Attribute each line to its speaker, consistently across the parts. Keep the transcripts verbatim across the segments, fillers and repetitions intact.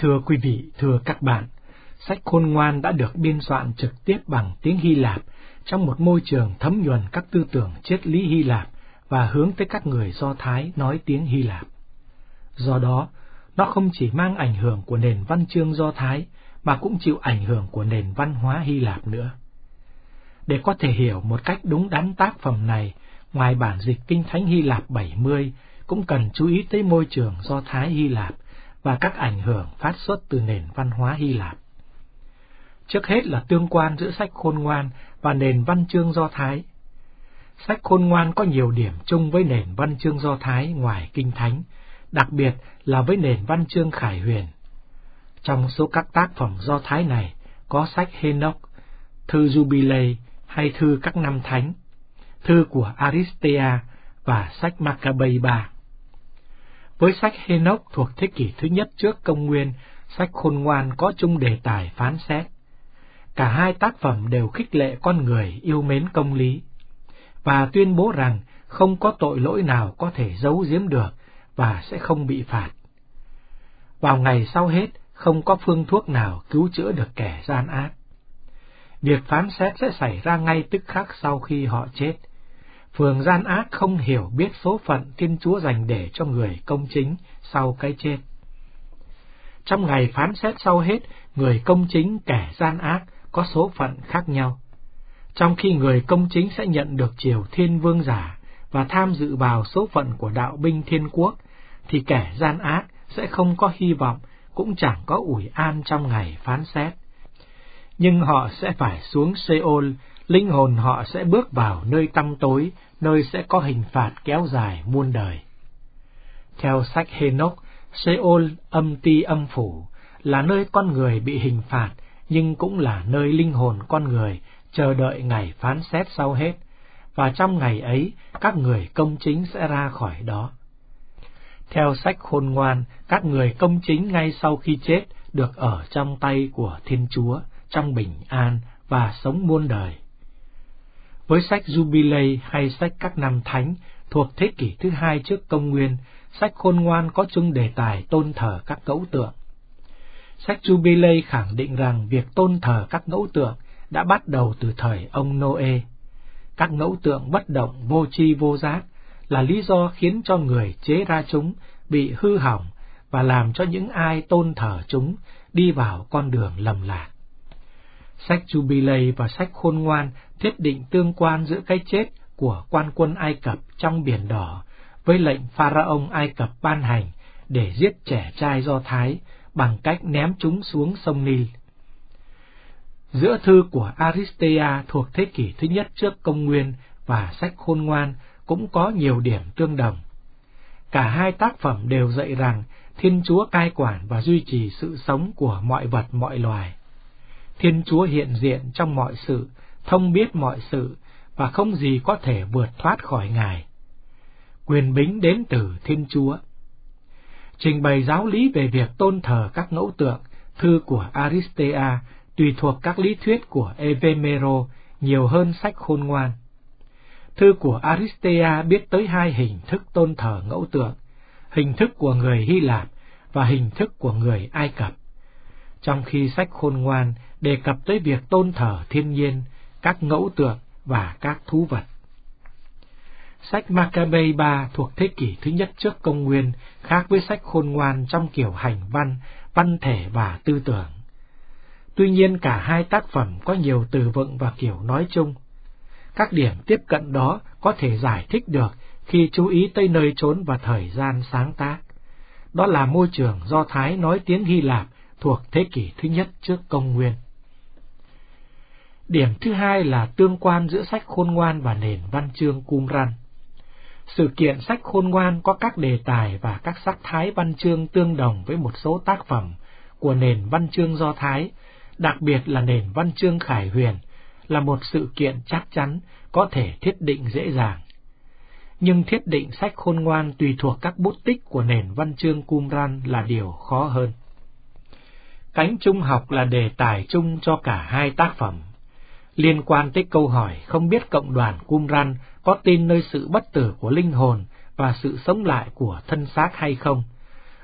Speaker 1: Thưa quý vị, thưa các bạn, sách Khôn Ngoan đã được biên soạn trực tiếp bằng tiếng Hy Lạp trong một môi trường thấm nhuần các tư tưởng triết lý Hy Lạp và hướng tới các người Do Thái nói tiếng Hy Lạp. Do đó, nó không chỉ mang ảnh hưởng của nền văn chương Do Thái mà cũng chịu ảnh hưởng của nền văn hóa Hy Lạp nữa. Để có thể hiểu một cách đúng đắn tác phẩm này, ngoài bản dịch Kinh Thánh Hy Lạp bảy mươi, cũng cần chú ý tới môi trường Do Thái Hy Lạp và các ảnh hưởng phát xuất từ nền văn hóa Hy Lạp. Trước hết là tương quan giữa sách Khôn Ngoan và nền văn chương Do Thái. Sách Khôn Ngoan có nhiều điểm chung với nền văn chương Do Thái ngoài Kinh Thánh, đặc biệt là với nền văn chương Khải Huyền. Trong số các tác phẩm Do Thái này có sách Henoch, thư Jubilei hay thư các năm thánh, thư của Aristea và sách Maccabees ba. Với sách Henoch thuộc thế kỷ thứ nhất trước công nguyên, sách Khôn Ngoan có chung đề tài phán xét. Cả hai tác phẩm đều khích lệ con người yêu mến công lý, và tuyên bố rằng không có tội lỗi nào có thể giấu giếm được và sẽ không bị phạt. Vào ngày sau hết, không có phương thuốc nào cứu chữa được kẻ gian ác. Việc phán xét sẽ xảy ra ngay tức khắc sau khi họ chết. Phường gian ác không hiểu biết số phận Thiên Chúa dành để cho người công chính sau cái chết. Trong ngày phán xét sau hết, người công chính kẻ gian ác có số phận khác nhau. Trong khi người công chính sẽ nhận được triều thiên vương giả và tham dự vào số phận của đạo binh thiên quốc, thì kẻ gian ác sẽ không có hy vọng, cũng chẳng có ủi an trong ngày phán xét. Nhưng họ sẽ phải xuống Seol, linh hồn họ sẽ bước vào nơi tăm tối, nơi sẽ có hình phạt kéo dài muôn đời. Theo sách Henoch, Seol, âm ti âm phủ, là nơi con người bị hình phạt, nhưng cũng là nơi linh hồn con người chờ đợi ngày phán xét sau hết, và trong ngày ấy, các người công chính sẽ ra khỏi đó. Theo sách Khôn Ngoan, các người công chính ngay sau khi chết được ở trong tay của Thiên Chúa, trong bình an và sống muôn đời. Với sách Jubilei hay sách các năm thánh thuộc thế kỷ thứ hai trước công nguyên, sách Khôn Ngoan có chung đề tài tôn thờ các ngẫu tượng. Sách Jubilei khẳng định rằng việc tôn thờ các ngẫu tượng đã bắt đầu từ thời ông Noe. Các ngẫu tượng bất động vô tri vô giác là lý do khiến cho người chế ra chúng bị hư hỏng và làm cho những ai tôn thờ chúng đi vào con đường lầm lạc. Sách Jubilei và sách Khôn Ngoan thiết định tương quan giữa cái chết của quan quân Ai Cập trong Biển Đỏ với lệnh Pharaoh Ai Cập ban hành để giết trẻ trai Do Thái bằng cách ném chúng xuống sông Nil. Giữa thư của Aristea thuộc thế kỷ thứ nhất trước công nguyên và sách Khôn Ngoan cũng có nhiều điểm tương đồng. Cả hai tác phẩm đều dạy rằng Thiên Chúa cai quản và duy trì sự sống của mọi vật mọi loài. Thiên Chúa hiện diện trong mọi sự, thông biết mọi sự, và không gì có thể vượt thoát khỏi Ngài. Quyền bính đến từ Thiên Chúa. Trình bày giáo lý về việc tôn thờ các ngẫu tượng, thư của Aristea tùy thuộc các lý thuyết của Evemero nhiều hơn sách Khôn Ngoan. Thư của Aristea biết tới hai hình thức tôn thờ ngẫu tượng, hình thức của người Hy Lạp và hình thức của người Ai Cập, trong khi sách Khôn Ngoan đề cập tới việc tôn thờ thiên nhiên, các ngẫu tượng và các thú vật. Sách Maccabees ba thuộc thế kỷ thứ nhất trước công nguyên khác với sách Khôn Ngoan trong kiểu hành văn, văn thể và tư tưởng. Tuy nhiên cả hai tác phẩm có nhiều từ vựng và kiểu nói chung. Các điểm tiếp cận đó có thể giải thích được khi chú ý tới nơi chốn và thời gian sáng tác. Đó là môi trường Do Thái nói tiếng Hy Lạp thuộc thế kỷ thứ nhất trước công nguyên. Điểm thứ hai là tương quan giữa sách Khôn Ngoan và nền văn chương Qumran. Sự kiện sách Khôn Ngoan có các đề tài và các sắc thái văn chương tương đồng với một số tác phẩm của nền văn chương Do Thái, đặc biệt là nền văn chương Khải Huyền, là một sự kiện chắc chắn, có thể thiết định dễ dàng. Nhưng thiết định sách Khôn Ngoan tùy thuộc các bút tích của nền văn chương Qumran là điều khó hơn. Cánh trung học là đề tài chung cho cả hai tác phẩm. Liên quan tới câu hỏi không biết cộng đoàn Qumran có tin nơi sự bất tử của linh hồn và sự sống lại của thân xác hay không,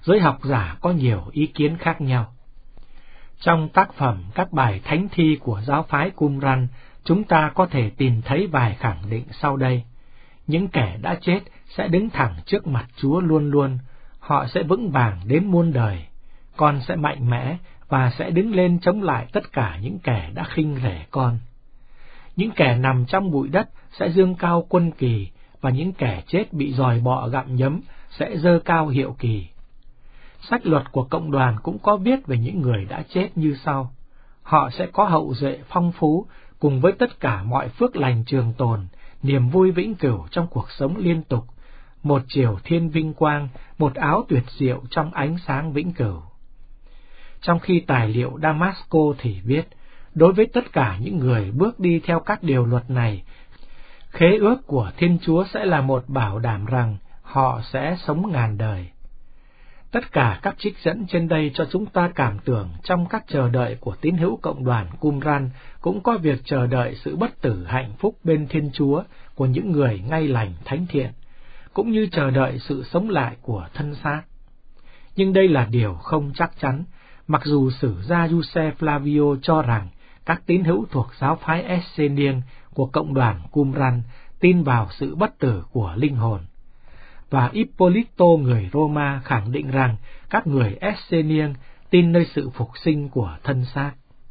Speaker 1: giới học giả có nhiều ý kiến khác nhau. Trong tác phẩm các bài thánh thi của giáo phái Qumran, chúng ta có thể tìm thấy vài khẳng định sau đây. Những kẻ đã chết sẽ đứng thẳng trước mặt Chúa luôn luôn, họ sẽ vững vàng đến muôn đời, con sẽ mạnh mẽ và sẽ đứng lên chống lại tất cả những kẻ đã khinh rẻ con. Những kẻ nằm trong bụi đất sẽ dương cao quân kỳ, và những kẻ chết bị giòi bọ gặm nhấm sẽ giơ cao hiệu kỳ. Sách luật của cộng đoàn cũng có viết về những người đã chết như sau: họ sẽ có hậu duệ phong phú, cùng với tất cả mọi phước lành trường tồn, niềm vui vĩnh cửu trong cuộc sống liên tục, một chiều thiên vinh quang, một áo tuyệt diệu trong ánh sáng vĩnh cửu. Trong khi tài liệu Damasco thì viết, đối với tất cả những người bước đi theo các điều luật này, khế ước của Thiên Chúa sẽ là một bảo đảm rằng họ sẽ sống ngàn đời. Tất cả các trích dẫn trên đây cho chúng ta cảm tưởng trong các chờ đợi của tín hữu cộng đoàn Qumran cũng có việc chờ đợi sự bất tử hạnh phúc bên Thiên Chúa của những người ngay lành thánh thiện, cũng như chờ đợi sự sống lại của thân xác. Nhưng đây là điều không chắc chắn, mặc dù sử gia Giuse Flavio cho rằng các tín hữu thuộc giáo phái Essenian của cộng đoàn Qumran tin vào sự bất tử của linh hồn, và Ippolito người Roma khẳng định rằng các người Essenian tin nơi sự phục sinh của thân xác.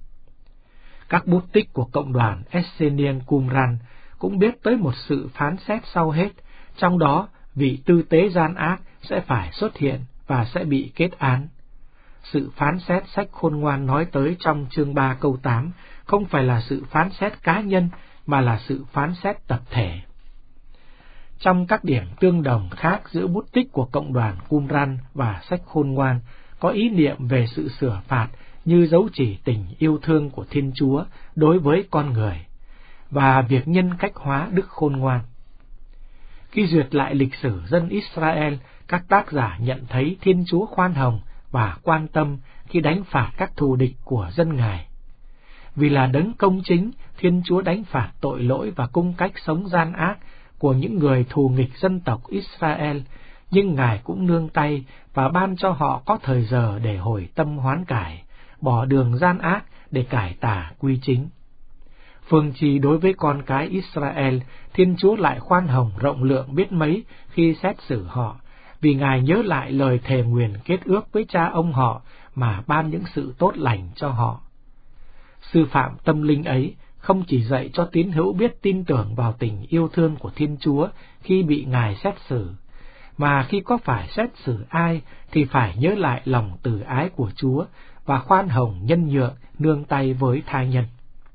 Speaker 1: Các bút tích của cộng đoàn Essenian Qumran cũng biết tới một sự phán xét sau hết, trong đó vị tư tế gian ác sẽ phải xuất hiện và sẽ bị kết án. Sự phán xét sách khôn ngoan nói tới trong chương ba câu tám không phải là sự phán xét cá nhân, mà là sự phán xét tập thể. Trong các điểm tương đồng khác giữa bút tích của cộng đoàn Qumran và sách khôn ngoan, có ý niệm về sự sửa phạt như dấu chỉ tình yêu thương của Thiên Chúa đối với con người, và việc nhân cách hóa đức khôn ngoan. Khi duyệt lại lịch sử dân Israel, các tác giả nhận thấy Thiên Chúa khoan hồng và quan tâm khi đánh phạt các thù địch của dân Ngài. Vì là đấng công chính, Thiên Chúa đánh phạt tội lỗi và cung cách sống gian ác của những người thù nghịch dân tộc Israel, nhưng Ngài cũng nương tay và ban cho họ có thời giờ để hồi tâm hoán cải, bỏ đường gian ác để cải tà quy chính. Phương chi đối với con cái Israel, Thiên Chúa lại khoan hồng rộng lượng biết mấy khi xét xử họ, vì Ngài nhớ lại lời thề nguyền kết ước với cha ông họ mà ban những sự tốt lành cho họ. Sư phạm tâm linh ấy không chỉ dạy cho tín hữu biết tin tưởng vào tình yêu thương của Thiên Chúa khi bị Ngài xét xử, mà khi có phải xét xử ai thì phải nhớ lại lòng từ ái của Chúa và khoan hồng nhân nhượng nương tay với tha nhân.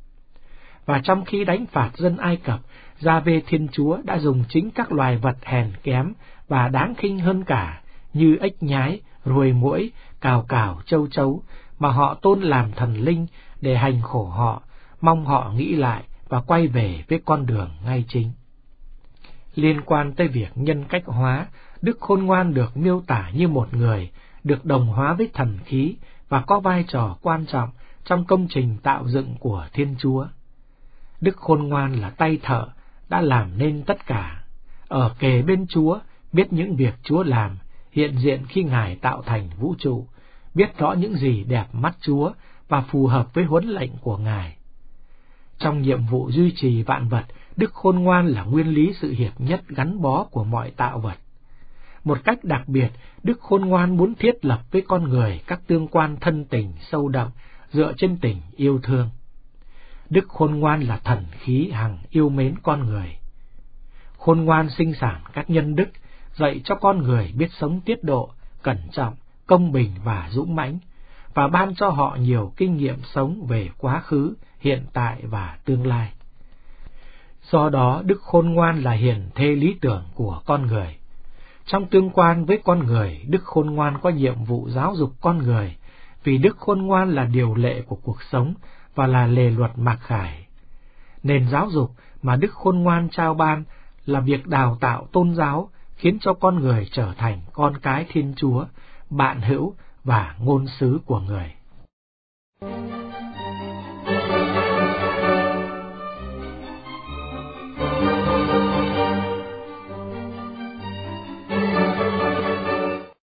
Speaker 1: Và trong khi đánh phạt dân Ai Cập, Gia-vê Thiên Chúa đã dùng chính các loài vật hèn kém và đáng khinh hơn cả, như ếch nhái, ruồi muỗi, cào cào, châu chấu, mà họ tôn làm thần linh để hành khổ họ, mong họ nghĩ lại và quay về với con đường ngay chính. Liên quan tới việc nhân cách hóa, Đức Khôn Ngoan được miêu tả như một người được đồng hóa với thần khí và có vai trò quan trọng trong công trình tạo dựng của Thiên Chúa. Đức Khôn Ngoan là tay thợ đã làm nên tất cả, ở kề bên Chúa, biết những việc Chúa làm, hiện diện khi Ngài tạo thành vũ trụ, biết rõ những gì đẹp mắt Chúa và phù hợp với huấn lệnh của Ngài. Trong nhiệm vụ duy trì vạn vật, Đức Khôn Ngoan là nguyên lý sự hiệp nhất gắn bó của mọi tạo vật. Một cách đặc biệt, Đức Khôn Ngoan muốn thiết lập với con người các tương quan thân tình sâu đậm dựa trên tình yêu thương. Đức Khôn Ngoan là thần khí hằng yêu mến con người. Khôn Ngoan sinh sản các nhân đức, dạy cho con người biết sống tiết độ, cẩn trọng, công bình và dũng mãnh, và ban cho họ nhiều kinh nghiệm sống về quá khứ, hiện tại và tương lai. Do đó, Đức Khôn Ngoan là hiền thê lý tưởng của con người. Trong tương quan với con người, Đức Khôn Ngoan có nhiệm vụ giáo dục con người, vì Đức Khôn Ngoan là điều lệ của cuộc sống và là lề luật mặc khải. Nền giáo dục mà Đức Khôn Ngoan trao ban là việc đào tạo tôn giáo, khiến cho con người trở thành con cái Thiên Chúa, bạn hữu và ngôn sứ của người.